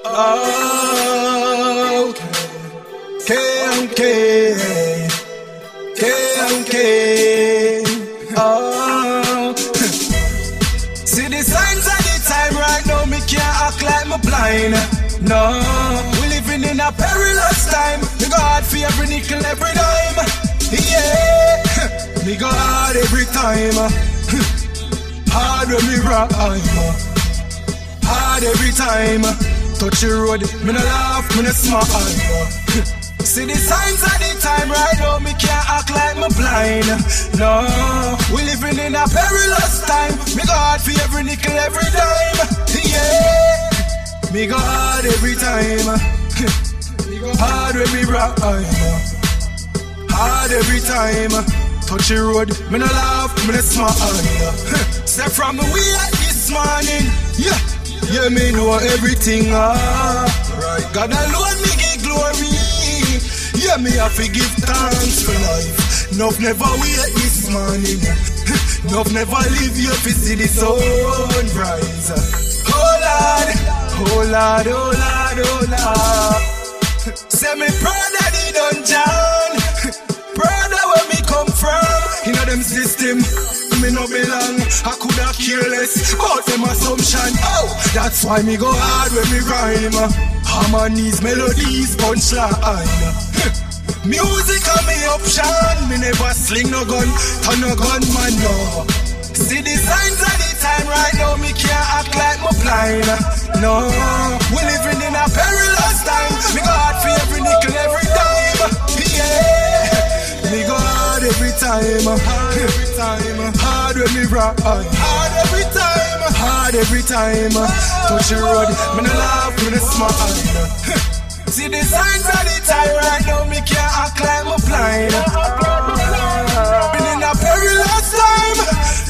Oh, KMK, KMK. Oh, see the signs of the time right now. Me can't act like me blind. No, we living in a perilous time. Me go hard for every nickel, every dime. Yeah, me go hard every time. Hard when me rhyme. Hard every time. Touch the road, me no laugh, me no smile. See the signs of the time right now, me can't act like me blind. No, we living in a perilous time. Me go hard for every nickel, every dime. Yeah, me go hard every time. Hard when me rhyme. Hard every time. Touch the road, me no laugh, me no smile. Say from me way this morning, yeah. Yeah, me know everything, right. God alone me give glory. Yeah, me have to give thanks for life. Nuff never wait this morning. Nuff never leave you to see the sun rise. Oh Lord, oh Lord, oh Lord, oh Lord. Say me proud of the dungeon. Proud of where me come from. You know them system. Me no belong, I coulda careless about them assumption. Oh, that's why me go hard when me rhyme. Harmonies, melodies, punchline. Music on me option. Me never sling no gun, turn no gun man no. See the signs of the time right now. Me can't act like me blind. No, we living in a perilous time. Me go hard for every nickel, every dime. Yeah, me go hard every time. Hard every time. Hard when me rhyme. Hard every time. Hard every time. Touch the road, me no laugh, me no smile. See the signs of the time right now. Me can't act like me blind. Been in a perilous time.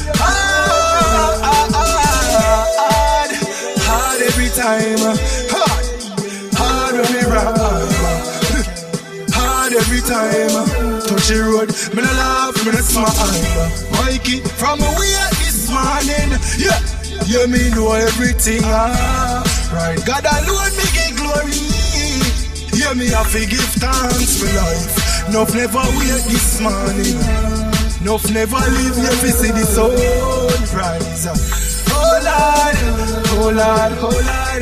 Hard every time. Hard when me rhyme. Hard every time. Touch the road, me no laugh, me no smile. Mikey, from way this morning, yeah, yeah, me know everything, right. God alone me give glory. Yeah, me have to give thanks for life. Nuff never wait this morning. Nuff never leave you to see the sun rise. Oh Lord, oh Lord, oh Lord,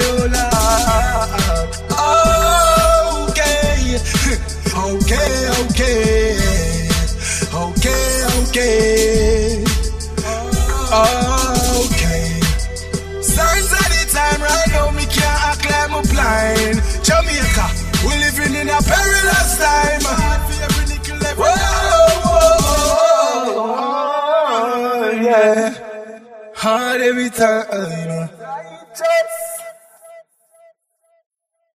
oh Lord. Okay, okay, okay. Okay, okay, okay. Signs of the time right now, me can't act like me blind. Jamaica, we living in a perilous time. Whoa, whoa, whoa, yeah. Hard every time.